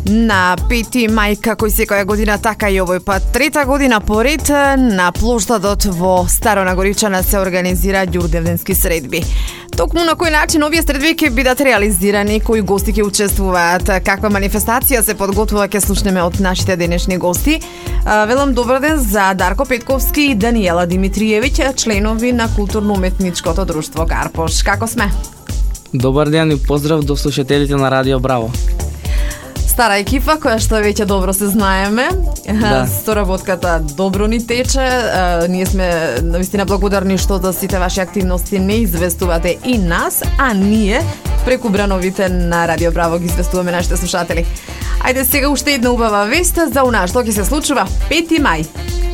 На 5 мај, како и секоја година, така и овој пат, трета година поред, на плоштадот во Старона Горичана се организира ѓурѓевденски средби. Токму на кој начин овие средби ќе бидат реализирани, кои гости ќе учествуваат, каква манифестација се подготвува, ќе слушнеме од нашите денешни гости. Велам добар ден за Дарко Петковски и Даниела Димитриевиќ, членови на културно-уметничкото друштво Карпош. Како сме? Добар ден и поздрав до слушателите на Радио Браво. Стара екипа која што веќе добро се знаеме. Да. Соработката добро ни тече. Ние сме навистина благодарни што за сите ваши активности не известувате и нас, а ние преку брановите на Радио Браво ги известуваме нашите слушатели. Ајде сега уште една убава вест за она што ќе се случува 5 мај.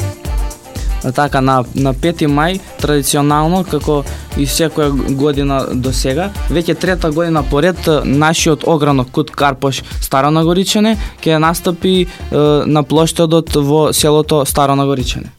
Така, на 5 мај, традиционално, како и секоја година до сега, веќе трета година поред, нашиот огранок кут Карпош Старо Нагоричане ќе настапи на плоштадот во селото Старо Нагоричане.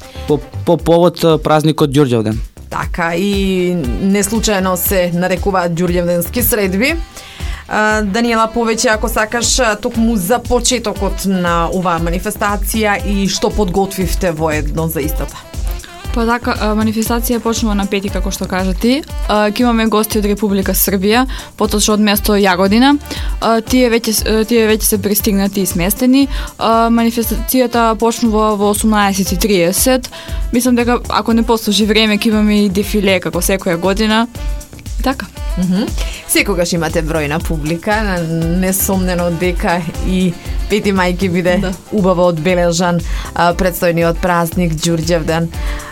По повод празникот Ѓурѓевден. Така, и неслучајно се нарекуваат ѓурѓевденски средби. Даниела, повеќе ако сакаш токму за почетокот на оваа манифестација и што подготвивте воедно за истата. Па така, манифестација почнува на 5, како што кажа ти. Ќе имаме гости од Република Србија, поточно од место Јагодина. Тие веќе се пристигнати и сместени. Манифестацијата почнува во 18:30. Мислам дека ако не послужи време, ќе имаме и дефиле како секоја година. Така. Секогаш имате бројна публика, несомнено дека и 5 мај ќе биде убаво одбележан предстојниот празник Ѓурѓевден.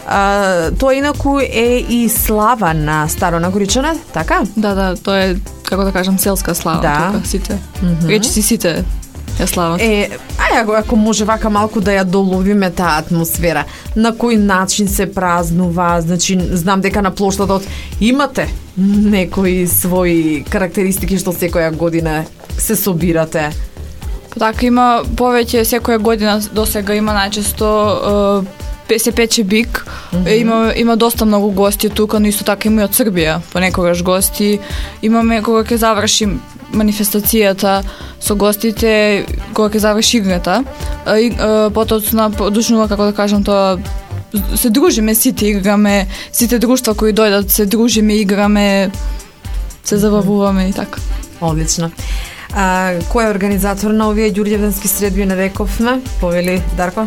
Тоа инаку е и слава на Старо Нагоричане, така? Да, тоа е, како да кажам, селска слава. Да. Тука, сите. Речиси сите ја слават. Ако може вака малку да ја доловиме таа атмосфера, на кој начин се празнува, значи знам дека на плоштадот имате некои своји карактеристики што секоја година се собирате. Така, има повеќе секоја година до сега има најчесто се пече бик. Има доста многу гости тука, но исто така има и од Србија понекогаш гости. Имаме кога ќе завршим манифестацијата со гостите, кога ќе заврши играта. Потоцна подушнува, како да кажам, тоа се дружиме сите, играме, сите друштва кои дојдат се дружиме, играме, се забавуваме и така. Одлично. Кој е организатор на овие ѓурѓевденски средби, не рековме? Повели Дарко?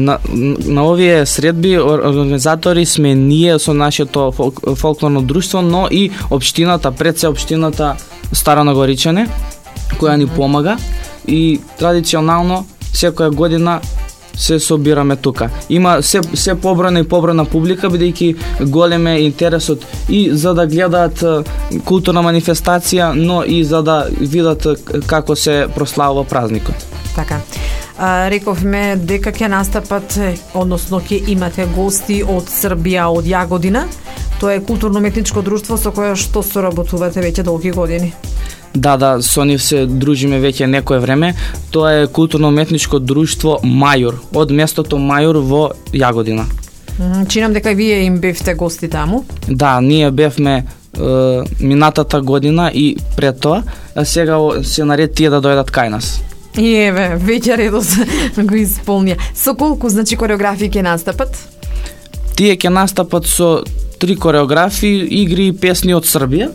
На овие средби организатори сме ние со нашето фолклорно друштво, но и општината, пред се општината Старо Нагоричане, која ни помага и традиционално секоја година се собираме тука. Има се побројна и побројна публика, бидејќи голем е интересот и за да гледаат културна манифестација, но и за да видат како се прославува празникот. Така. Рековме дека ќе настапат, односно ќе имате гости од Србија, од Јагодина. Тоа е културно-уметничко друштво со кое што соработувате веќе долги години. Да, со нив се дружиме веќе некое време. Тоа е културно-уметничко друштво Мајор, од местото Мајор во Јагодина. Чинам дека и вие им бевте гости таму. Да, ние бевме минатата година и пред тоа, а сега се наред тие да дојдат кај нас. И еве, веќе редос го исполнија. Со колку, значи, кореографии ќе настапат? Тие ќе настапат со 3 кореографии, игри и песни од Србија.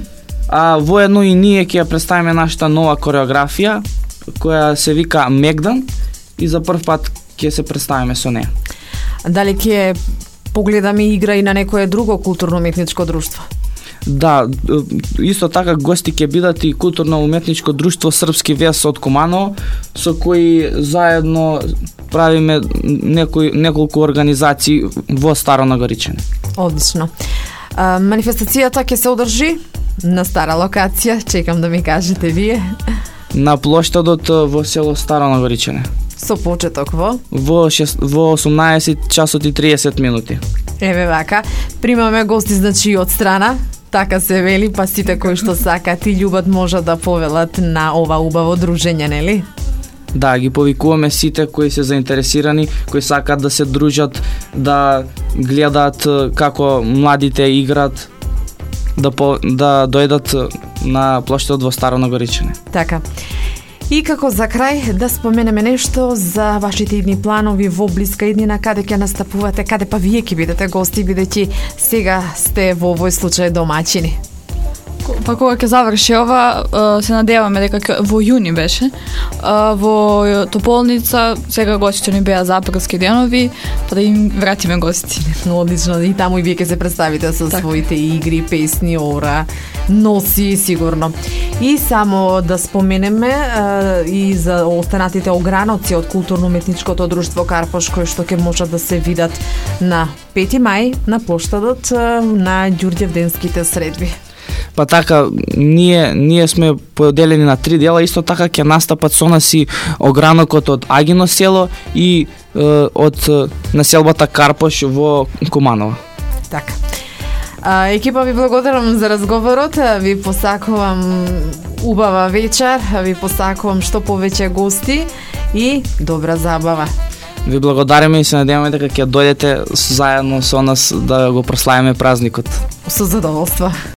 А воедно и ние ќе ја представиме нашата нова кореографија, која се вика Мегдан, и за прв пат ќе се представиме со неја. Дали ќе погледаме игра и на некое друго културно-уметничко друштво? Да, исто така гости ќе бидат и културно-уметничко друштво Српски вес од Куманово, со кои заедно правиме неколку организации во Старо Нагоричане. Одлично. Манифестацијата ќе се одржи на стара локација, чекам да ми кажете вие. На плоштадот во село Старо Нагоричане. Со почеток во 18 часот и 30 минути. Еве вака, примаме гости, значи, од страна, така се вели, па сите кои што сакат и љубат можат да повелат на ова убаво дружење, нели? Да, ги повикуваме сите кои се заинтересирани, кои сакат да се дружат, да гледаат како младите играат, да дојдат на плоштадот во Старо Нагоричане. Така. И како за крај да споменеме нешто за вашите идни планови во блиска иднина, каде ќе настапувате, каде па вие ќе бидете гости, бидејќи сега сте во овој случај домаќини. Па кога ќе заврши ова, се надеваме дека во јуни беше, во Тополница, сега гостите ни беа за априлски денови, па да им вратиме гости. Одлично, и таму и вие ќе се представите со своите игри, песни, ора, носи сигурно. И само да споменеме и за останатите ограноци од културно-уметничкото друштво Карпош, кои што ќе можат да се видат на 5 мај на плоштадот на Ѓурѓевденските средби. Па така, ние сме поделени на 3 дела, исто така ќе настапат со нас и огранокот од Агино село и од населбата Карпош во Куманово. Така. Екипа, ви благодарам за разговорот, ви посакувам убава вечер, ви посакувам што повеќе гости и добра забава. Ви благодариме и се надеваме дека ќе дојдете заедно со нас да го прославиме празникот. Со задоволство.